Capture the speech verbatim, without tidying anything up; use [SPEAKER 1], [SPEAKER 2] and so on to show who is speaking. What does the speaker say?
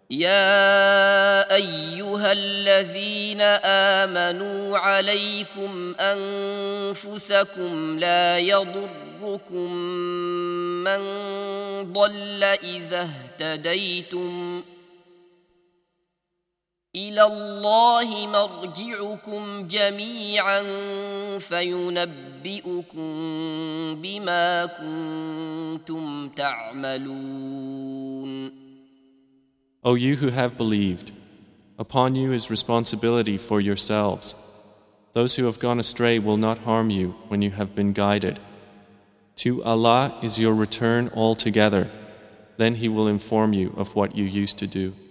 [SPEAKER 1] يا أيها الذين آمنوا عليكم أنفسكم لا يضركم من ضل إذا اهتديتم إلى الله مرجعكم جميعا فينبئكم بما كنتم تعملون.
[SPEAKER 2] O you who have believed, upon you is responsibility for yourselves. Those who have gone astray will not harm you when you have been guided. To Allah is your return altogether, then He will inform you of what you used to do.